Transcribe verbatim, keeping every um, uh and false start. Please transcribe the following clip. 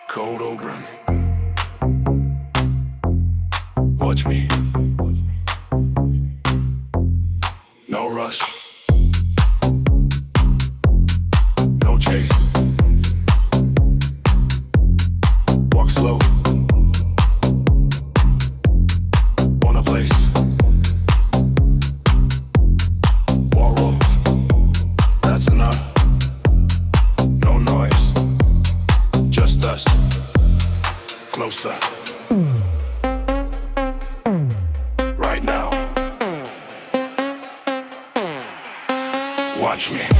Cold Oberon. Watch me. No rush. No chase. Walk slow. Want a place. Wall roll. That's enough. No noise. Just us. Closer. Right now. Watch me.